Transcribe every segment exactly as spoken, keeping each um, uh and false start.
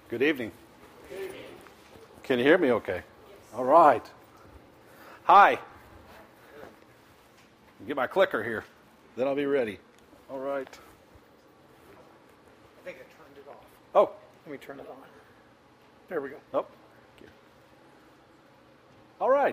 Good evening. Can you hear me okay? Yes. All right. Hi. Get my clicker here. Then I'll be ready. All right. I think I turned it off. Oh. Let me turn it on. There we go. Oh. Thank you. All right.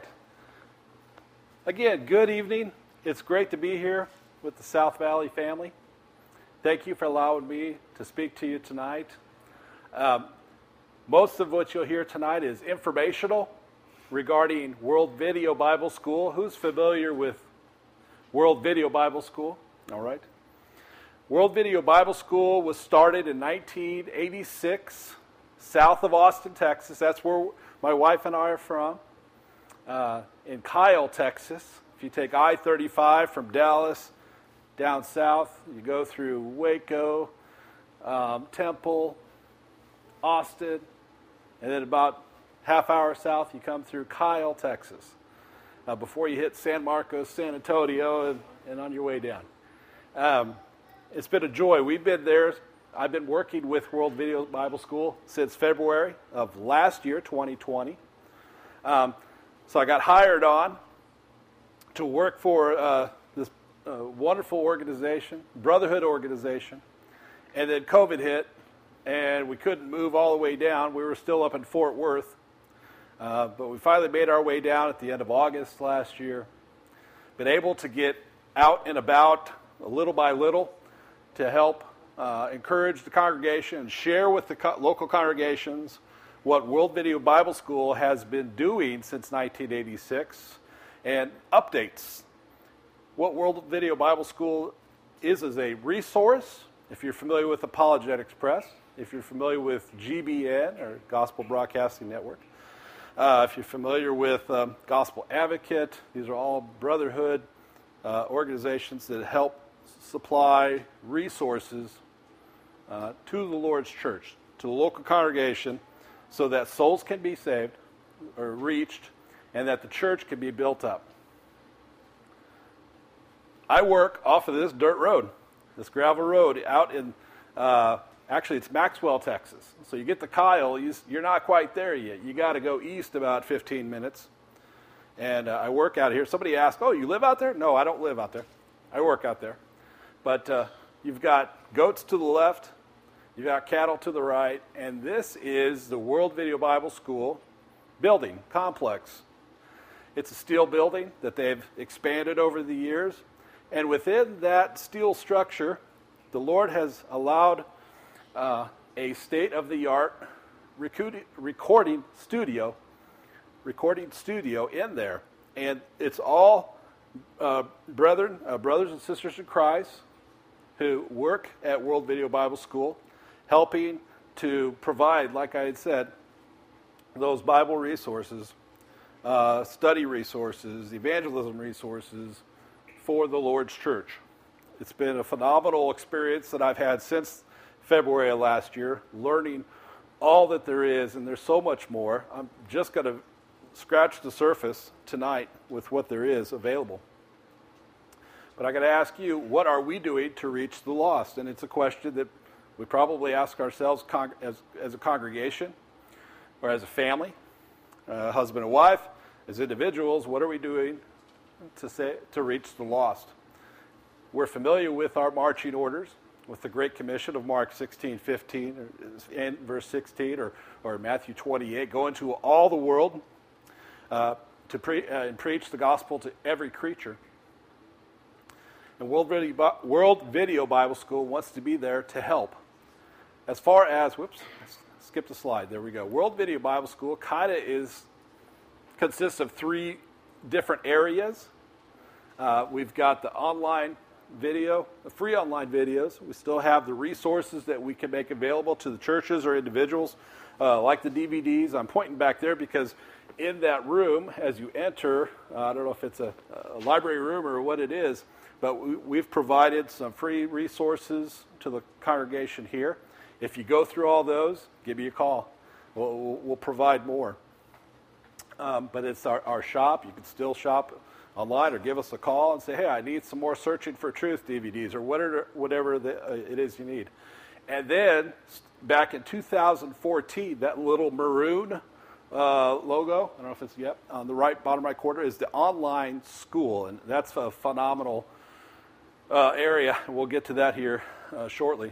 Again, good evening. It's great to be here with the South Valley family. Thank you for allowing me to speak to you tonight. Um, most of what you'll hear tonight is informational regarding World Video Bible School. Who's familiar with World Video Bible School? All right. World Video Bible School was started in nineteen eighty-six, south of Austin, Texas. That's where my wife and I are from, uh, in Kyle, Texas. If you take I thirty-five from Dallas down south, you go through Waco, um, Temple, Austin, and then about half hour south, you come through Kyle, Texas, uh, before you hit San Marcos, San Antonio, and, and on your way down. Um, it's been a joy. We've been there. I've been working with World Video Bible School since February of last year, twenty twenty. Um, so I got hired on to work for uh, this uh, wonderful organization, Brotherhood organization, and then COVID hit, and we couldn't move all the way down. We were still up in Fort Worth, uh, but we finally made our way down at the end of August last year. Been able to get out and about a little by little to help uh, encourage the congregation and share with the co- local congregations what World Video Bible School has been doing since nineteen eighty-six, and updates. What World Video Bible School is is a resource. If you're familiar with Apologetics Press, if you're familiar with G B N, or Gospel Broadcasting Network, uh, if you're familiar with um, Gospel Advocate, these are all brotherhood uh, organizations that help supply resources uh, to the Lord's church, to the local congregation, so that souls can be saved or reached, and that the church can be built up. I work off of this dirt road, this gravel road out in, uh, actually it's Maxwell, Texas. So you get to Kyle, you, you're not quite there yet. You got to go east about fifteen minutes. And uh, I work out here. Somebody asked, oh, you live out there? No, I don't live out there. I work out there. But uh, you've got goats to the left, you've got cattle to the right, and this is the World Video Bible School building, complex. It's a steel building that they've expanded over the years. And within that steel structure, the Lord has allowed uh, a state-of-the-art recording studio, recording studio in there. And it's all uh, brethren, uh, brothers and sisters in Christ who work at World Video Bible School, helping to provide, like I had said, those Bible resources, uh, study resources, evangelism resources, for the Lord's church. It's been a phenomenal experience that I've had since February of last year, learning all that there is, and there's so much more. I'm just going to scratch the surface tonight with what there is available. But I got to ask you, what are we doing to reach the lost? And it's a question that we probably ask ourselves con- as, as a congregation or as a family, uh, husband and wife, as individuals. What are we doing to say to reach the lost? We're familiar with our marching orders, with the Great Commission of Mark sixteen fifteen, or, and verse sixteen, or, or Matthew twenty-eight, go into all the world uh, to pre- uh, and preach the gospel to every creature. And World Video, World Video Bible School wants to be there to help. As far as, whoops, skip the slide, there we go. World Video Bible School kind of is, consists of three different areas. Uh, we've got the online video, the free online videos. We still have the resources that we can make available to the churches or individuals, uh, like the D V Ds. I'm pointing back there because in that room, as you enter, uh, I don't know if it's a, a library room or what it is, but we, we've provided some free resources to the congregation here. If you go through all those, give me a call. We'll, we'll, we'll provide more. Um, but it's our, our shop. You can still shop online or give us a call and say, hey, I need some more Searching for Truth D V Ds or whatever, whatever the, uh, it is you need. And then back in two thousand fourteen, that little maroon uh, logo, I don't know if it's yet, on the right bottom right corner is the online school. And that's a phenomenal uh, area. We'll get to that here uh, shortly.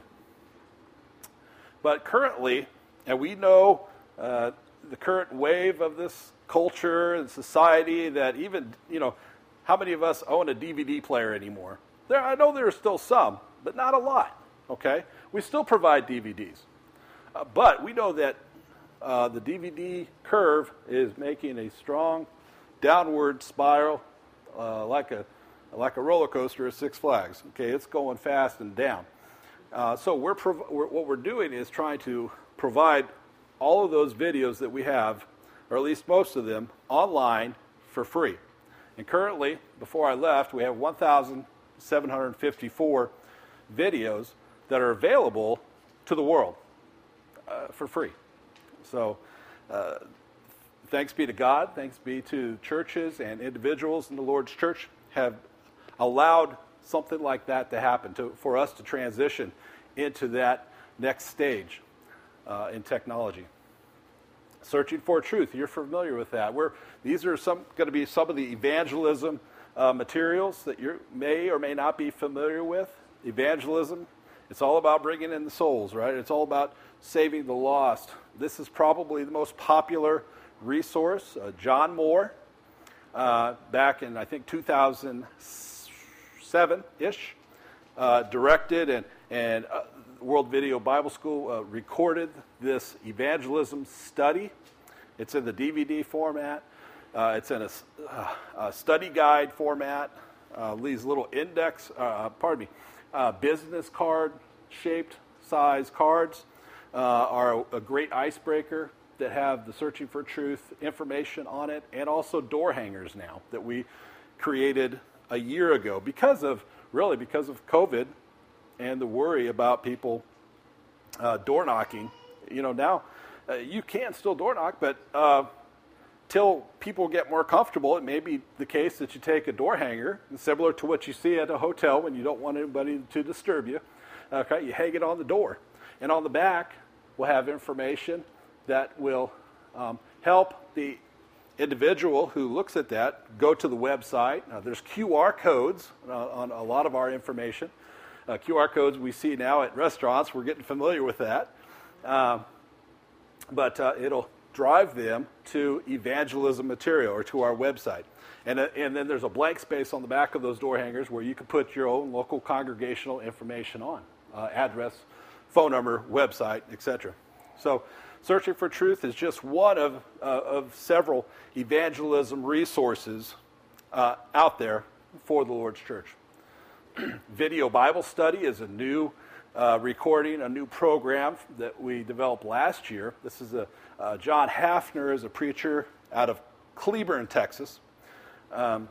But currently, and we know uh, the current wave of this culture and society that even, you know, how many of us own a D V D player anymore? There, I know there are still some, but not a lot, okay? We still provide D V Ds. Uh, but we know that uh, the D V D curve is making a strong downward spiral uh, like a like a roller coaster at Six Flags. Okay, it's going fast and down. Uh, so we're, prov- we're what we're doing is trying to provide all of those videos that we have, or at least most of them, online for free. And currently, before I left, we have one thousand seven hundred fifty-four videos that are available to the world uh, for free. So uh, thanks be to God, thanks be to churches and individuals in the Lord's church have allowed something like that to happen, to, for us to transition into that next stage uh, in technology. Searching for truth, you're familiar with that. We're, these are some going to be some of the evangelism uh, materials that you may or may not be familiar with. Evangelism, it's all about bringing in the souls, right? It's all about saving the lost. This is probably the most popular resource. Uh, John Moore, uh, back in, I think, two thousand seven-ish, uh, directed and, and uh, World Video Bible School uh, recorded this evangelism study. It's in the D V D format. Uh, it's in a, uh, a study guide format. Uh, these little index, uh, pardon me, uh, business card shaped size cards uh, are a, a great icebreaker that have the Searching for Truth information on it, and also door hangers now that we created a year ago because of, really because of COVID and the worry about people uh, door knocking. You know, now uh, you can still door knock, but uh, till people get more comfortable, it may be the case that you take a door hanger, similar to what you see at a hotel when you don't want anybody to disturb you. Okay, you hang it on the door. And on the back, we'll have information that will um, help the individual who looks at that go to the website. Now, there's Q R codes uh, on a lot of our information. Uh, Q R codes we see now at restaurants. We're getting familiar with that. Um, but uh, it'll drive them to evangelism material or to our website. And, uh, and then there's a blank space on the back of those door hangers where you can put your own local congregational information on, uh, address, phone number, website, et cetera. So Searching for Truth is just one of, uh, of several evangelism resources uh, out there for the Lord's church. Video Bible Study is a new uh, recording, a new program that we developed last year. This is a uh, John Hafner is a preacher out of Cleburne, Texas. Um,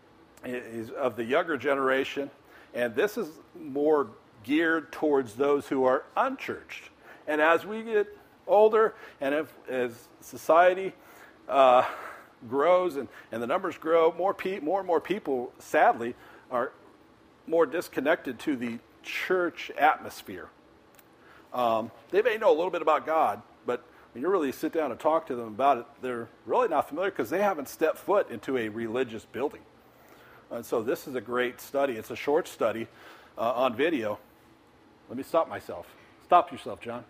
he's of the younger generation, and this is more geared towards those who are unchurched. And as we get older, and if, as society uh, grows and, and the numbers grow, more, pe- more and more people, sadly, are more disconnected to the church atmosphere. Um, they may know a little bit about God, but when you really sit down and talk to them about it, they're really not familiar because they haven't stepped foot into a religious building. And so this is a great study. It's a short study uh, on video. Let me stop myself. Stop yourself, John.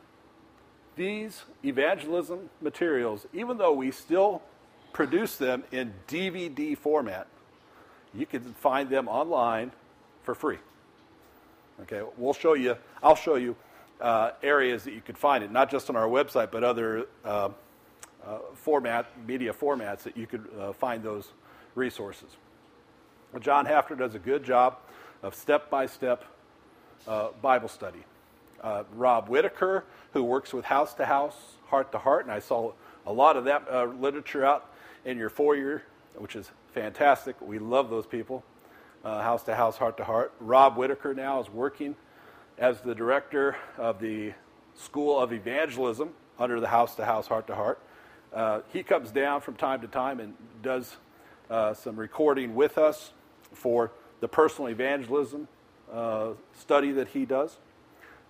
These evangelism materials, even though we still produce them in D V D format, you can find them online for free. Okay, we'll show you, I'll show you uh, areas that you could find it, not just on our website, but other uh, uh, format, media formats that you could uh, find those resources. Well, John Hafner does a good job of step-by-step uh, Bible study. Uh, Rob Whitaker, who works with House to House, Heart to Heart, and I saw a lot of that uh, literature out in your foyer, which is fantastic. We love those people, uh, House to House, Heart to Heart. Rob Whitaker now is working as the director of the School of Evangelism under the House to House, Heart to Heart. Uh, he comes down from time to time and does uh, some recording with us for the personal evangelism uh, study that he does.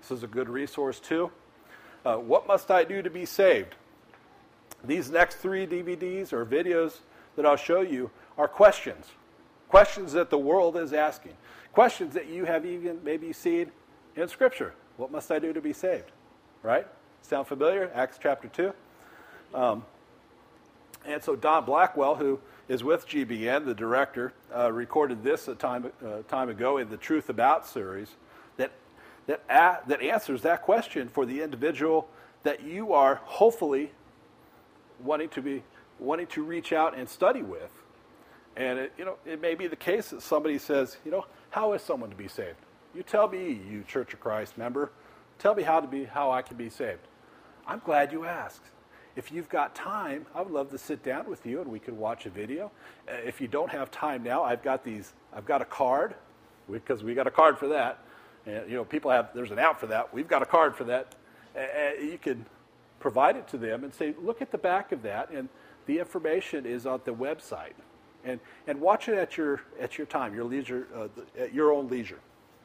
This is a good resource too. Uh, what must I do to be saved? These next three D V Ds or videos that I'll show you are questions. Questions that the world is asking. Questions that you have even maybe seen in Scripture. What must I do to be saved? Right? Sound familiar? Acts chapter two. Um, and so Don Blackwell, who is with G B N, the director, uh, recorded this a time, uh, time ago in the Truth About series that, that, a- that answers that question for the individual that you are hopefully wanting to be wanting to reach out and study with. And it, you know, it may be the case that somebody says, you know, how is someone to be saved? You tell me, you Church of Christ member, tell me how to be how I can be saved. I'm glad you asked. If you've got time, I would love to sit down with you and we could watch a video. Uh, if you don't have time now, I've got these. I've got a card, because we got a card for that. And you know, people have. There's an app for that. We've got a card for that. Uh, you can provide it to them and say, look at the back of that, and the information is on the website. And and watch it at your at your time, your leisure, uh, at your own leisure.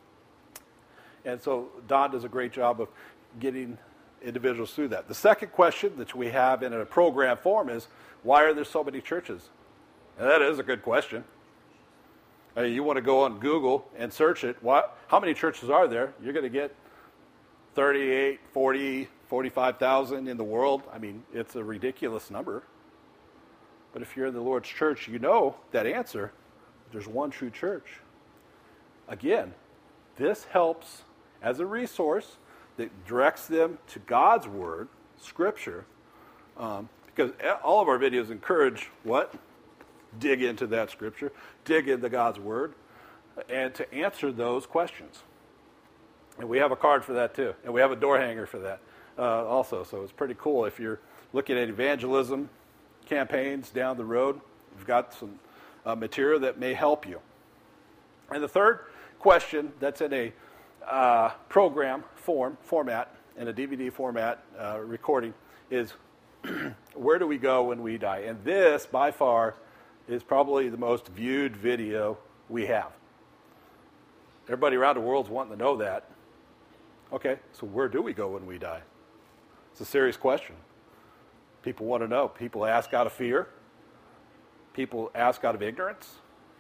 And so Don does a great job of getting individuals through that. The second question that we have in a program form is, why are there so many churches? And that is a good question. Uh, you want to go on Google and search it. What, how many churches are there? You're going to get thirty-eight, forty, forty-five thousand in the world. I mean, it's a ridiculous number. But if you're in the Lord's church, you know that answer. There's one true church. Again, this helps as a resource that directs them to God's Word, Scripture, um, because all of our videos encourage what? Dig into that Scripture, dig into God's Word, and to answer those questions. And we have a card for that too, and we have a door hanger for that uh, also. So it's pretty cool if you're looking at evangelism campaigns down the road. We've got some uh, material that may help you. And the third question that's in a uh, program form format, in a D V D format uh, recording, is where do we go when we die? And this, by far, is probably the most viewed video we have. Everybody around the world's wanting to know that. Okay, so where do we go when we die? It's a serious question. People want to know. People ask out of fear. People ask out of ignorance.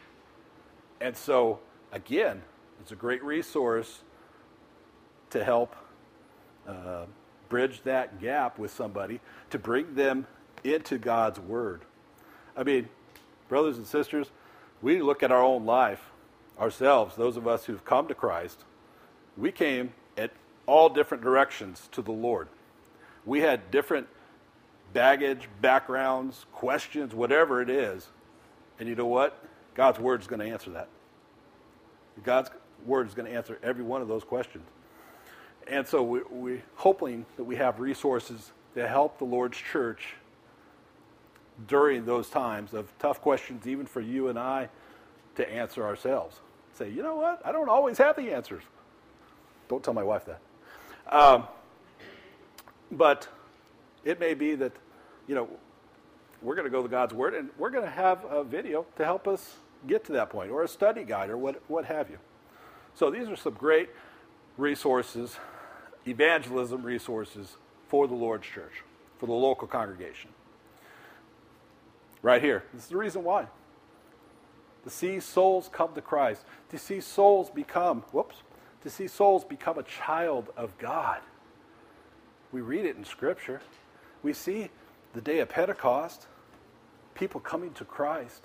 And so, again, it's a great resource to help uh, bridge that gap with somebody, to bring them into God's Word. I mean, brothers and sisters, we look at our own life, ourselves, those of us who've come to Christ, we came at all different directions to the Lord. We had different baggage, backgrounds, questions, whatever it is. And you know what? God's Word is going to answer that. God's Word is going to answer every one of those questions. And so we, we're hoping that we have resources to help the Lord's church during those times of tough questions, even for you and I to answer ourselves. Say, you know what? I don't always have the answers. Don't tell my wife that. Um, but it may be that, you know, we're going to go to God's Word, and we're going to have a video to help us get to that point, or a study guide, or what, what have you. So these are some great resources, evangelism resources for the Lord's church, for the local congregation. Right here. This is the reason why. To see souls come to Christ, to see souls become, whoops, to see souls become a child of God. We read it in Scripture. We see the day of Pentecost, people coming to Christ.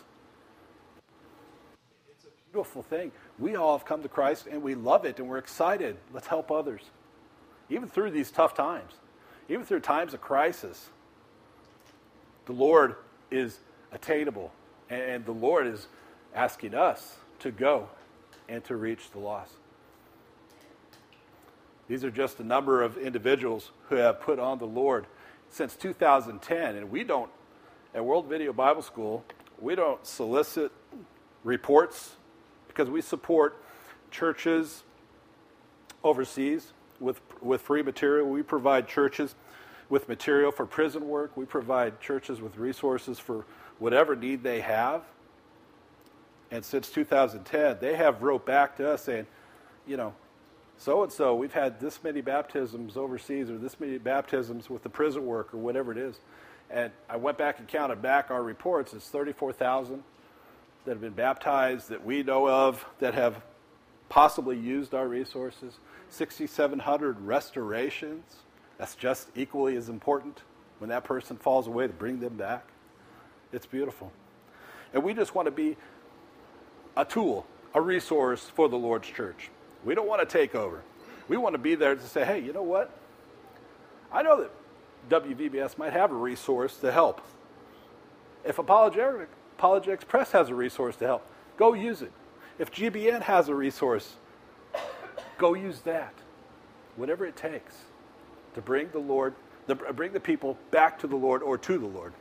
It's a beautiful thing. We all have come to Christ, and we love it, and we're excited. Let's help others. Even through these tough times, even through times of crisis, the Lord is attainable, and the Lord is asking us to go and to reach the lost. These are just a number of individuals who have put on the Lord since two thousand ten, and we don't, at World Video Bible School, we don't solicit reports because we support churches overseas with with free material. We provide churches with material for prison work. We provide churches with resources for whatever need they have. And since two thousand ten, they have wrote back to us saying, you know, so-and-so, we've had this many baptisms overseas or this many baptisms with the prison work or whatever it is. And I went back and counted back our reports. It's thirty-four thousand that have been baptized that we know of that have possibly used our resources. six thousand seven hundred restorations. That's just equally as important when that person falls away to bring them back. It's beautiful. And we just want to be a tool, a resource for the Lord's church. We don't want to take over. We want to be there to say, hey, you know what? I know that W V B S might have a resource to help. If Apologetic, Apologetics Press has a resource to help, go use it. If G B N has a resource, go use that. Whatever it takes to bring the Lord, the, bring the people back to the Lord or to the Lord.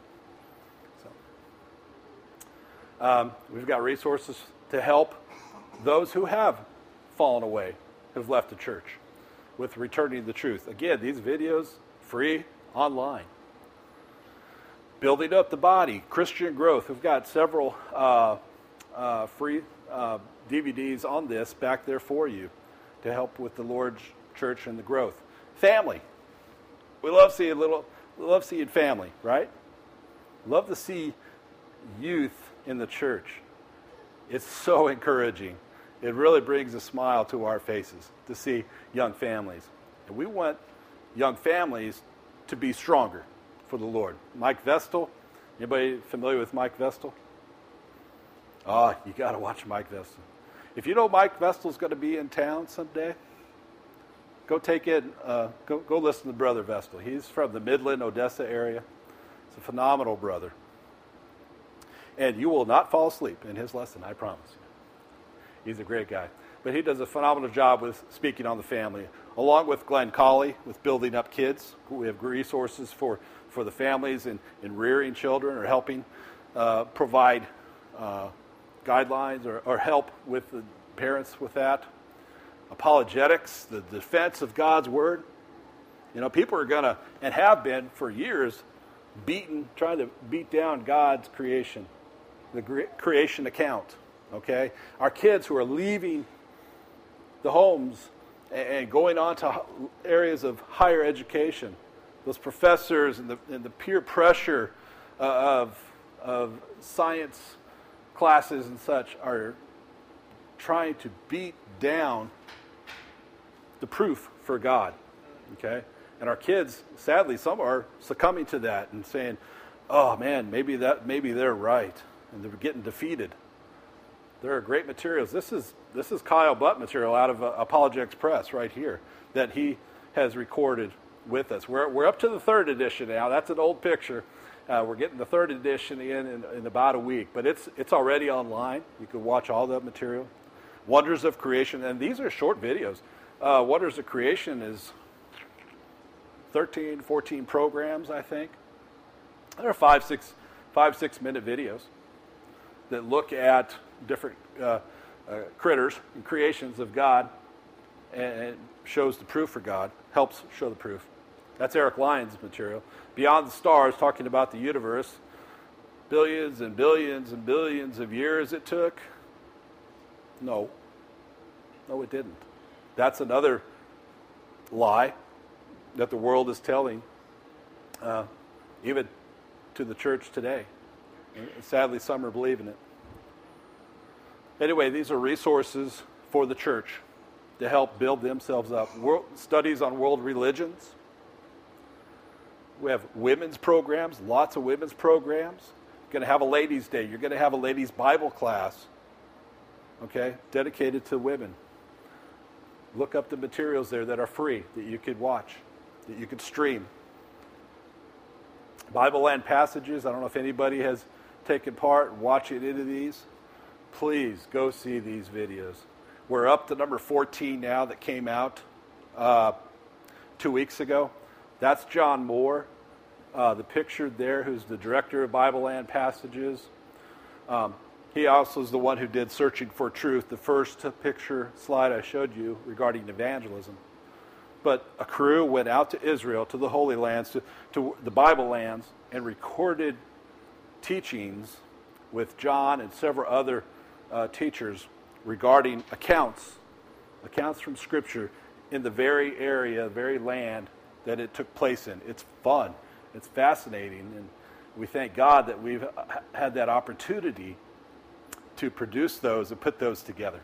So, um, we've got resources to help those who have fallen away, who've left the church, with returning the truth. Again, these videos, free, online. Building up the body, Christian growth. We've got several uh, uh, free uh, D V Ds on this back there for you to help with the Lord's church and the growth. Family. We love seeing little, we love seeing family, right? Love to see youth in the church. It's so encouraging. It really brings a smile to our faces to see young families. And we want young families to be stronger for the Lord. Mike Vestal, anybody familiar with Mike Vestal? Oh, you got to watch Mike Vestal. If you know Mike Vestal's going to be in town someday, go take it. Uh, go go listen to Brother Vestal. He's from the Midland, Odessa area. He's a phenomenal brother, and you will not fall asleep in his lesson. I promise you. He's a great guy. But he does a phenomenal job with speaking on the family, along with Glenn Colley with building up kids. We have resources for, for the families in, in rearing children or helping uh, provide uh, guidelines or, or help with the parents with that. Apologetics, the defense of God's word. You know, people are going to, and have been for years, beaten, trying to beat down God's creation, the creation account. Okay, our kids who are leaving the homes and going on to areas of higher education, those professors and the, and the peer pressure uh, of, of science classes and such are trying to beat down the proof for God. Okay, and our kids, sadly, some are succumbing to that and saying, "Oh man, maybe that maybe they're right," and they're getting defeated. There are great materials. This is this is Kyle Butt material out of uh, Apologetics Press right here that he has recorded with us. We're we're up to the third edition now. That's an old picture. Uh, we're getting the third edition in, in in about a week, but it's it's already online. You can watch all that material. Wonders of Creation, and these are short videos. Uh, Wonders of Creation is thirteen, fourteen programs, I think. They're five, six, five, six minute videos that look at different uh, uh, critters and creations of God and, and shows the proof for God, helps show the proof. That's Eric Lyons' material. Beyond the Stars, talking about the universe, billions and billions and billions of years it took. No. No, it didn't. That's another lie that the world is telling, uh, even to the church today. And sadly, some are believing it. Anyway, these are resources for the church to help build themselves up. World, studies on world religions. We have women's programs, lots of women's programs. You're going to have a ladies' day. You're going to have a ladies' Bible class, okay, dedicated to women. Look up the materials there that are free, that you could watch, that you could stream. Bible Land Passages, I don't know if anybody has taken part watching any of these. Please go see these videos. We're up to number fourteen now that came out uh, two weeks ago. That's John Moore, uh, the pictured there, who's the director of Bible Land Passages. Um, he also is the one who did Searching for Truth, the first picture slide I showed you regarding evangelism. But a crew went out to Israel, to the Holy Lands, to, to the Bible lands, and recorded teachings with John and several other uh, teachers regarding accounts, accounts from Scripture in the very area, very land that it took place in. It's fun. It's fascinating. And we thank God that we've had that opportunity to produce those and put those together.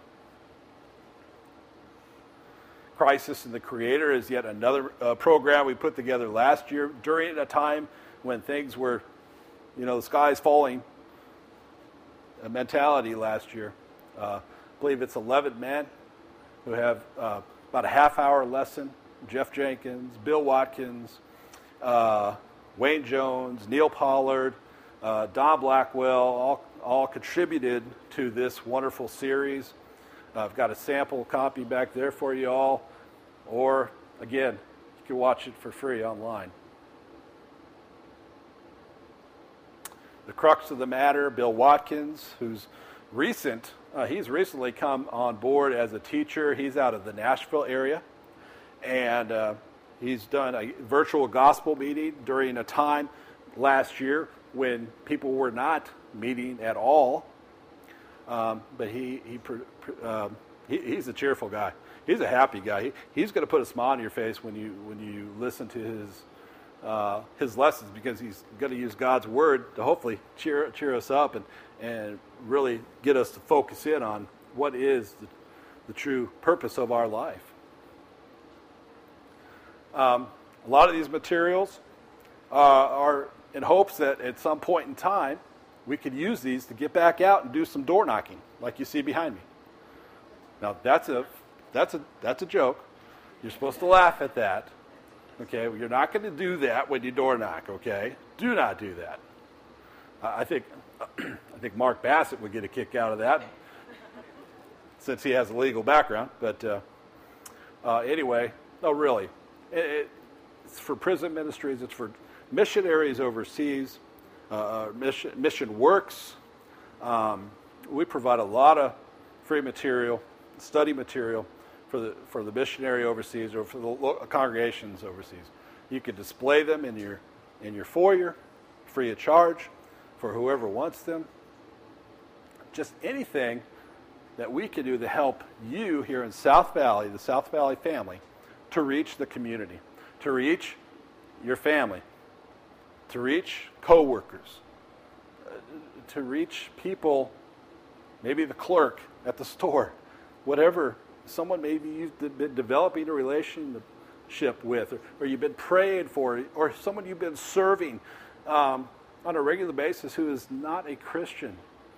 Crisis in the Creator is yet another uh, program we put together last year during a time when things were, you know, the sky's falling a mentality last year. Uh, I believe it's eleven men who have uh, about a half hour lesson. Jeff Jenkins, Bill Watkins, uh, Wayne Jones, Neil Pollard, uh, Don Blackwell, all, all contributed to this wonderful series. Uh, I've got a sample copy back there for you all. Or, again, you can watch it for free online. The crux of the matter, Bill Watkins, who's recent, uh, he's recently come on board as a teacher. He's out of the Nashville area. And uh, he's done a virtual gospel meeting during a time last year when people were not meeting at all. Um, but he, he, um, he he's a cheerful guy. He's a happy guy. He, he's going to put a smile on your face when you when you listen to his uh, his lessons, because he's going to use God's word to hopefully cheer cheer us up and and really get us to focus in on what is the, the true purpose of our life. Um, a lot of these materials uh, are in hopes that at some point in time we could use these to get back out and do some door knocking, like you see behind me. Now that's a that's a that's a joke. You're supposed to laugh at that. Okay, well, you're not going to do that when you door knock. Okay, do not do that. Uh, I think I think Mark Bassett would get a kick out of that, since he has a legal background. But uh, uh, anyway, no, really. It, it's for prison ministries. It's for missionaries overseas, uh, mission, mission works. Um, we provide a lot of free material, study material for the for the missionary overseas or for the lo- congregations overseas. You can display them in your in your foyer, free of charge, for whoever wants them. Just anything that we can do to help you here in South Valley, the South Valley family, to reach the community, to reach your family, to reach coworkers, uh, to reach people, maybe the clerk at the store, whatever, someone maybe you've been developing a relationship with, or, or you've been praying for, or someone you've been serving um, on a regular basis who is not a Christian.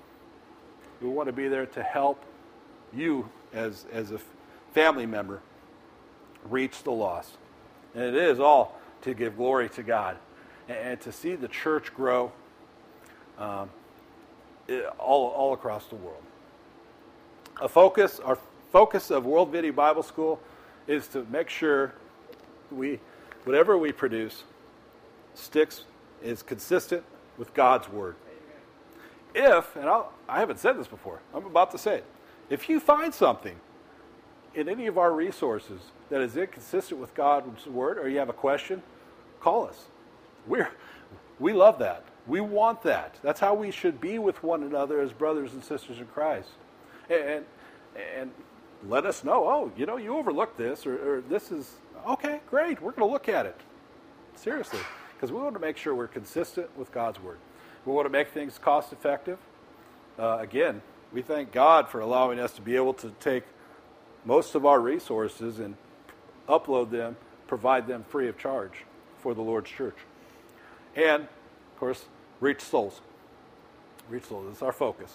We want to be there to help you as, as a family member reach the lost. And it is all to give glory to God and, and to see the church grow um, it, all, all across the world. A focus, our focus of World Video Bible School is to make sure we, whatever we produce, sticks, is consistent with God's Word. If, and I'll, I haven't said this before, I'm about to say it, if you find something in any of our resources that is inconsistent with God's Word, or you have a question, call us. We're, we love that. We want that. That's how we should be with one another as brothers and sisters in Christ. And, and let us know, oh, you know, you overlooked this, or, or this is, okay, great, we're going to look at it. Seriously. Because we want to make sure we're consistent with God's Word. We want to make things cost effective. Uh, again, we thank God for allowing us to be able to take most of our resources and upload them, provide them free of charge for the Lord's church. And, of course, reach souls. Reach souls. That's our focus.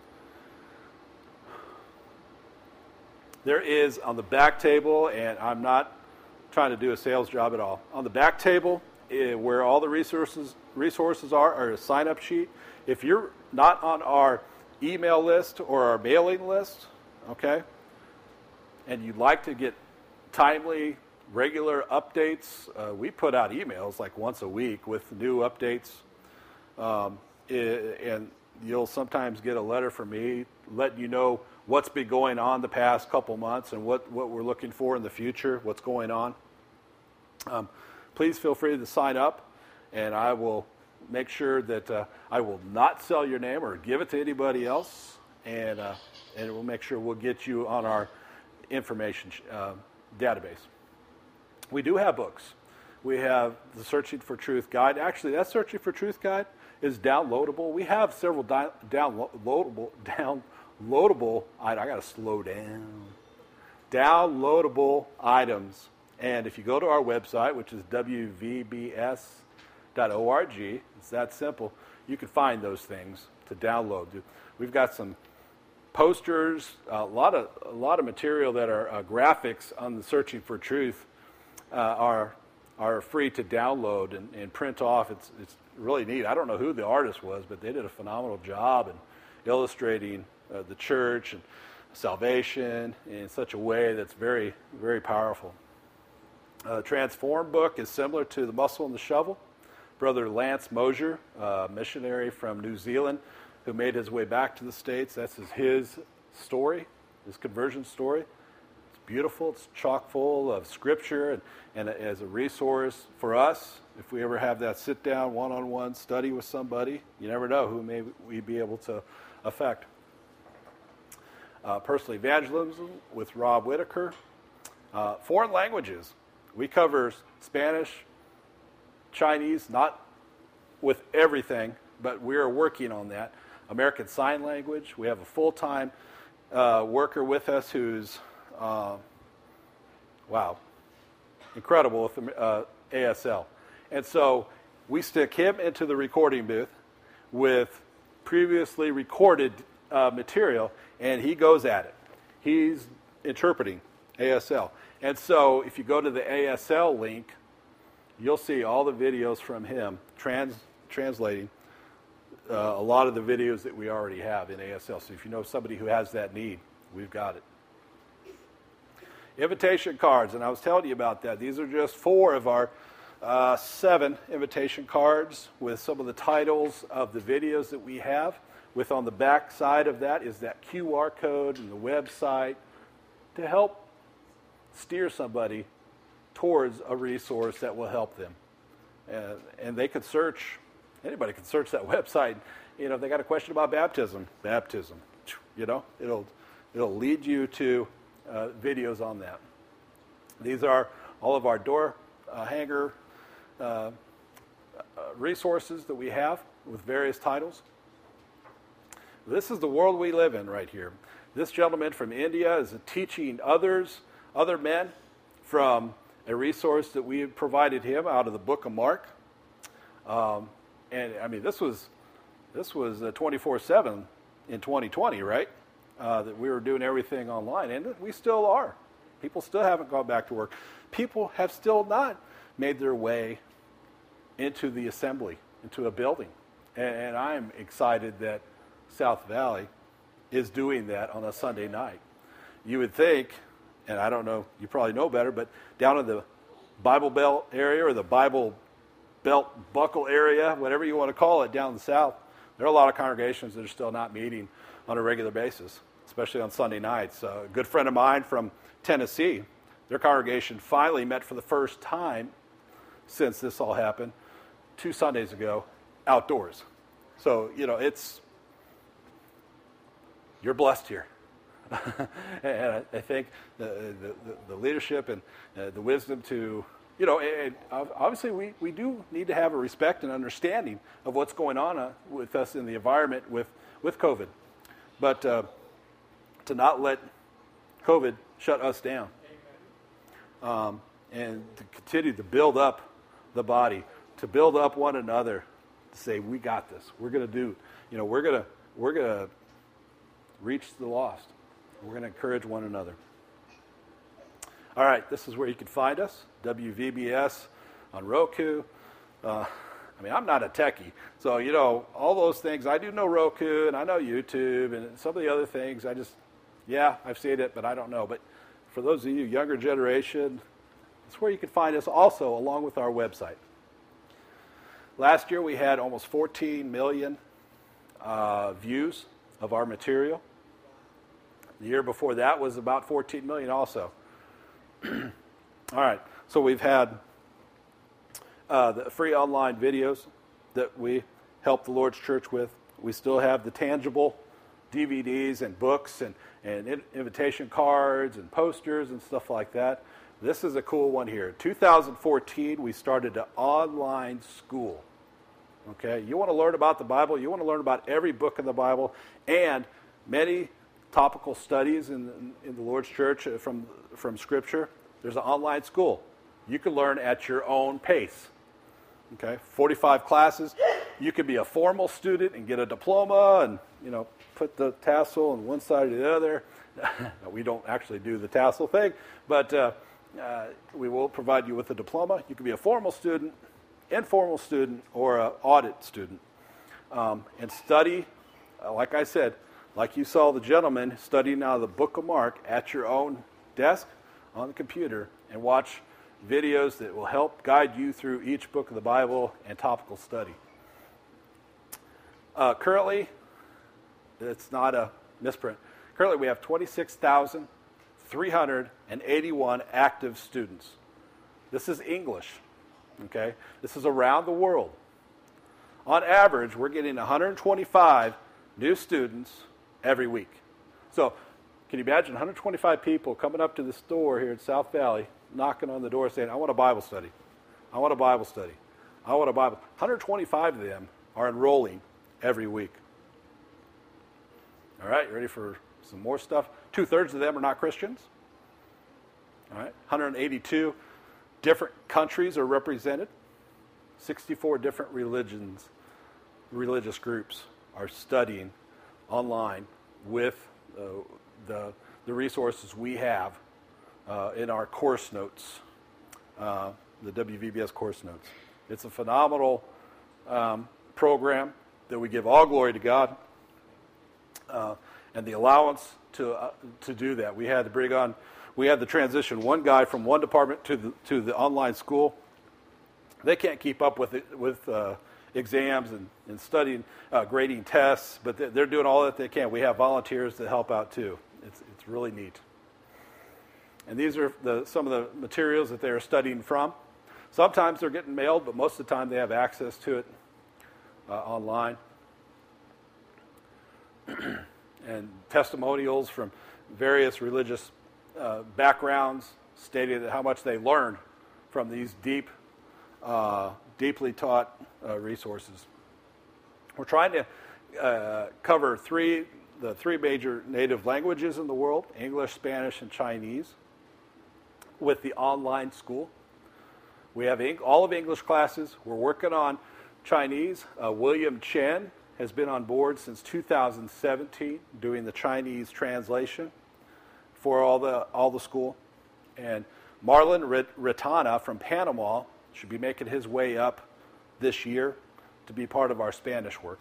There is on the back table, and I'm not trying to do a sales job at all. On the back table, uh, where all the resources resources are, are a sign-up sheet. If you're not on our email list or our mailing list, okay, and you'd like to get timely, regular updates, uh, we put out emails like once a week with new updates, um, and you'll sometimes get a letter from me letting you know what's been going on the past couple months and what, what we're looking for in the future, what's going on. Um, please feel free to sign up, and I will make sure that uh, I will not sell your name or give it to anybody else, and uh, and we'll make sure we'll get you on our information uh, database. We do have books. We have the Searching for Truth guide. Actually, that Searching for Truth guide is downloadable. We have several di- downloadable, downloadable, I, I got to slow down, downloadable items. And if you go to our website, which is w v b s dot org, it's that simple, you can find those things to download. We've got some posters, a lot of a lot of material that are uh, graphics on the Searching for Truth uh, are are free to download and, and print off. It's it's really neat. I don't know who the artist was, but they did a phenomenal job in illustrating uh, the church and salvation in such a way that's very, very powerful. Uh, Transform book is similar to The Muscle and the Shovel. Brother Lance Mosier, uh, missionary from New Zealand, who made his way back to the States. That's his, his story, his conversion story. It's beautiful. It's chock full of scripture and, and as a resource for us. If we ever have that sit-down, one-on-one study with somebody, you never know who may we be able to affect. Uh, personal evangelism with Rob Whitaker. Uh, foreign languages. We cover Spanish, Chinese, not with everything, but we are working on that. American Sign Language. We have a full-time uh, worker with us who's, uh, wow, incredible with uh, A S L. And so we stick him into the recording booth with previously recorded uh, material, and he goes at it. He's interpreting A S L. And so if you go to the A S L link, you'll see all the videos from him trans, translating uh, a lot of the videos that we already have in A S L. So if you know somebody who has that need, we've got it. Invitation cards, and I was telling you about that. These are just four of our uh, seven invitation cards with some of the titles of the videos that we have. With on the back side of that is that Q R code and the website to help steer somebody towards a resource that will help them. Uh, and they could search, anybody can search that website. You know, if they got a question about baptism, baptism, you know, it'll, it'll lead you to uh, videos on that. These are all of our door uh, hanger uh, uh, resources that we have with various titles. This is the world we live in right here. This gentleman from India is teaching others, other men, from a resource that we provided him out of the book of Mark. Um, and I mean, this was this was twenty-four seven in twenty twenty, right? Uh, that we were doing everything online, and we still are. People still haven't gone back to work. People have still not made their way into the assembly, into a building. And, and I'm excited that South Valley is doing that on a Sunday night. You would think, and I don't know, you probably know better, but down in the Bible Belt area or the Bible Belt Buckle area, whatever you want to call it, down in the South, there are a lot of congregations that are still not meeting on a regular basis, especially on Sunday nights. Uh, a good friend of mine from Tennessee, their congregation finally met for the first time since this all happened, two Sundays ago, outdoors. So, you know, it's, you're blessed here. And I, I think the, the, the leadership and uh, the wisdom to, you know, and obviously we, we do need to have a respect and understanding of what's going on uh, with us in the environment with, with COVID. But uh, to not let COVID shut us down. Um, and to continue to build up the body, to build up one another, to say, we got this. We're going to do, you know, we're going to, we're going to reach the lost. We're going to encourage one another. All right, this is where you can find us, W V B S on Roku. Uh, I mean, I'm not a techie, so, you know, all those things. I do know Roku, and I know YouTube, and some of the other things, I just, yeah, I've seen it, but I don't know. But for those of you younger generation, that's where you can find us also, along with our website. Last year, we had almost fourteen million uh, views of our material. The year before that was about fourteen million also. All right, so we've had uh, the free online videos that we help the Lord's church with. We still have the tangible D V Ds and books and, and invitation cards and posters and stuff like that. This is a cool one here. two thousand fourteen, we started an online school. Okay, you want to learn about the Bible, you want to learn about every book in the Bible, and many topical studies in, in the Lord's Church from, from Scripture. There's an online school. You can learn at your own pace. Okay, forty-five classes. You could be a formal student and get a diploma and, you know, put the tassel on one side or the other. We don't actually do the tassel thing, but uh, uh, we will provide you with a diploma. You can be a formal student, informal student, or an audit student, um, and study, uh, like I said, like you saw the gentleman studying out of the Book of Mark at your own desk on the computer, and watch videos that will help guide you through each book of the Bible and topical study. Uh, currently, it's not a misprint. Currently, we have twenty-six thousand three hundred eighty-one active students. This is English, okay? This is around the world. On average, we're getting one hundred twenty-five new students every week. So, can you imagine one hundred twenty-five people coming up to the store here in South Valley, knocking on the door saying, I want a Bible study. I want a Bible study. I want a Bible. one hundred twenty-five of them are enrolling every week. All right, you ready for some more stuff? Two-thirds of them are not Christians. All right, one hundred eighty-two different countries are represented. sixty-four different religions, religious groups are studying online with uh, the, the resources we have uh, in our course notes, uh, the W V B S course notes. It's a phenomenal um, program that we give all glory to God. Uh, and the allowance to uh, to do that. We had to bring on, we had to transition one guy from one department to the to the online school. They can't keep up with it, with uh, exams and, and studying, uh, grading tests, but they're doing all that they can. We have volunteers to help out too. It's it's really neat. And these are the some of the materials that they're studying from. Sometimes they're getting mailed, but most of the time they have access to it uh, online. And testimonials from various religious uh, backgrounds stating that how much they learned from these deep, uh, deeply taught uh, resources. We're trying to uh, cover three, the three major native languages in the world: English, Spanish, and Chinese, with the online school. We have all of English classes. We're working on Chinese. Uh, William Chen has been on board since two thousand seventeen doing the Chinese translation for all the all the school. And Marlon Retana from Panama should be making his way up this year to be part of our Spanish work.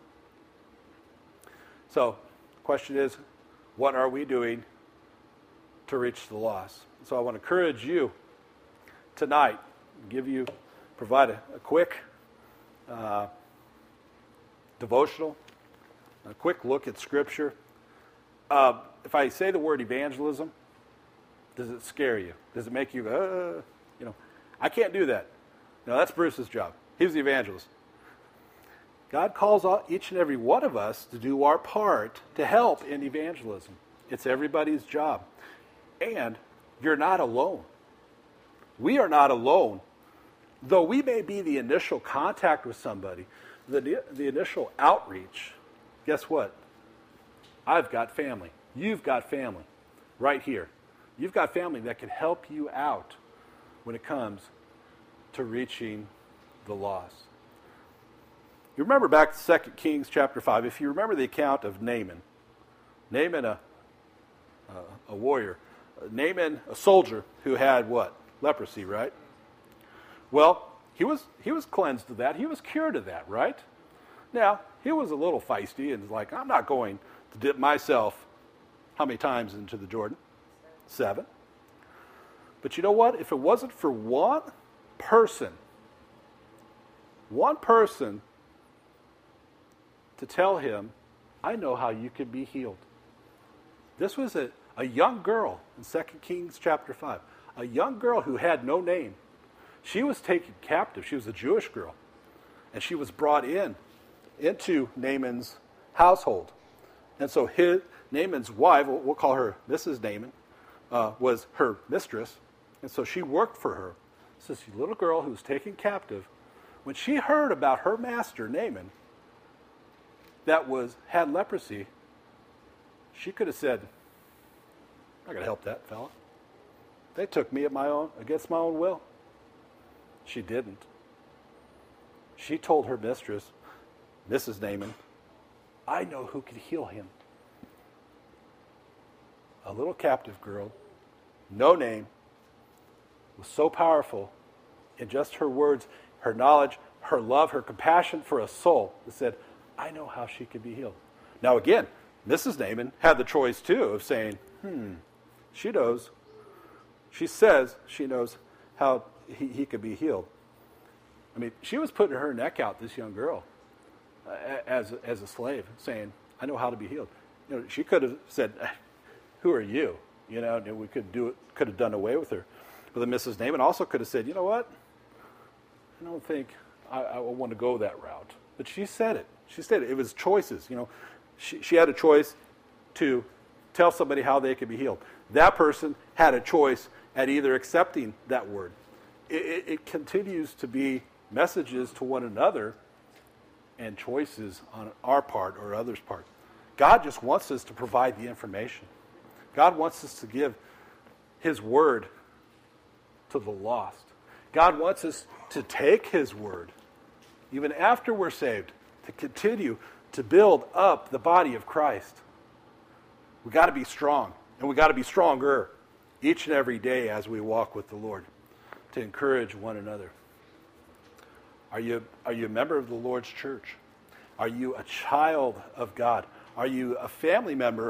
So the question is, what are we doing to reach the lost? So I want to encourage you tonight, give you, provide a, a quick uh, devotional, a quick look at Scripture. Uh, if I say the word evangelism, does it scare you? Does it make you, uh, you know, I can't do that. No, that's Bruce's job. He's the evangelist. God calls each and every one of us to do our part to help in evangelism. It's everybody's job. And you're not alone. We are not alone. Though we may be the initial contact with somebody, the, the initial outreach, guess what? I've got family. You've got family right here. You've got family that can help you out when it comes to reaching the lost. You remember back to Second Kings chapter five, if you remember the account of Naaman. Naaman, a, a, a warrior. Naaman, a soldier who had what? Leprosy, right? Well, he was he was cleansed of that. He was cured of that, right? Now, he was a little feisty and was like, I'm not going to dip myself how many times into the Jordan? Seven. But you know what? If it wasn't for one person, one person to tell him, I know how you can be healed. This was a, a young girl in Second Kings chapter five. A young girl who had no name. She was taken captive. She was a Jewish girl. And she was brought in into Naaman's household. And so his, Naaman's wife, we'll call her Missus Naaman, uh, was her mistress. And so she worked for her. So this little girl who was taken captive, when she heard about her master, Naaman, that was had leprosy, she could have said, I'm not going to help that fella. They took me at my own, against my own will. She didn't. She told her mistress, Missus Naaman, I know who could heal him. A little captive girl, no name, was so powerful in just her words, her knowledge, her love, her compassion for a soul that said, I know how she could be healed. Now again, Missus Naaman had the choice too of saying, hmm, she knows. She says she knows how he, he could be healed. I mean, she was putting her neck out, this young girl, uh, as, as a slave, saying, I know how to be healed. You know, she could have said, who are you? You know, and we could do it, could have done away with her. But then Missus Naaman also could have said, you know what? I don't think I, I want to go that route. But she said it. She said it. It was choices. You know, she, she had a choice to tell somebody how they could be healed. That person had a choice at either accepting that word. It, it, it continues to be messages to one another and choices on our part or others' part. God just wants us to provide the information. God wants us to give his word to the lost. God wants us to take his word, even after we're saved, to continue to build up the body of Christ. We've got to be strong, and we've got to be stronger each and every day as we walk with the Lord, to encourage one another. Are you, are you a member of the Lord's church? Are you a child of God? Are you a family member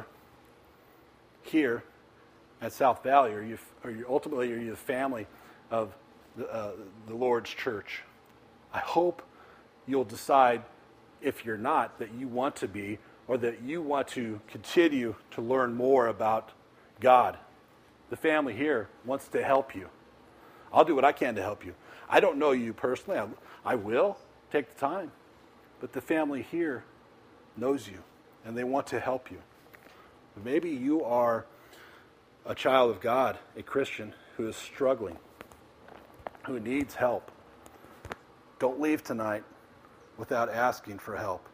here at South Valley? Are you, are you ultimately, are you the family of the, uh, the Lord's church? I hope you'll decide, if you're not, that you want to be, or that you want to continue to learn more about God. The family here wants to help you. I'll do what I can to help you. I don't know you personally. I, I will take the time. But the family here knows you, and they want to help you. Maybe you are a child of God, a Christian who is struggling, who needs help. Don't leave tonight without asking for help.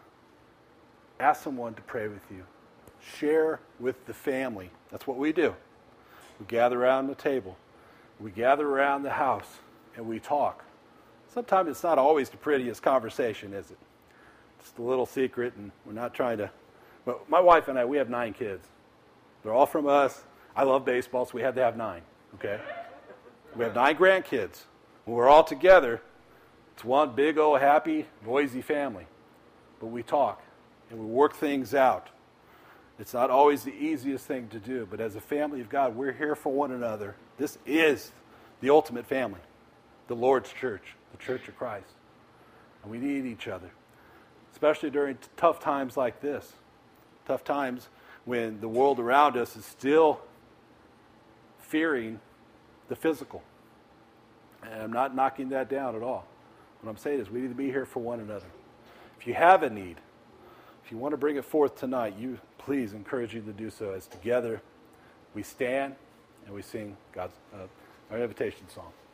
Ask someone to pray with you. Share with the family. That's what we do. We gather around the table. We gather around the house, and we talk. Sometimes it's not always the prettiest conversation, is it? Just a little secret, and we're not trying to... Well, my wife and I, we have nine kids. They're all from us. I love baseball, so we had to have nine, okay? We have nine grandkids. When we're all together, it's one big old happy, noisy family. But we talk, and we work things out. It's not always the easiest thing to do, but as a family of God, we're here for one another. This is the ultimate family, the Lord's church, the Church of Christ. And we need each other, especially during t- tough times like this. Tough times when the world around us is still fearing the physical. And I'm not knocking that down at all. What I'm saying is we need to be here for one another. If you have a need, if you want to bring it forth tonight, you please encourage you to do so, as together we stand and we sing God's uh, our invitation song.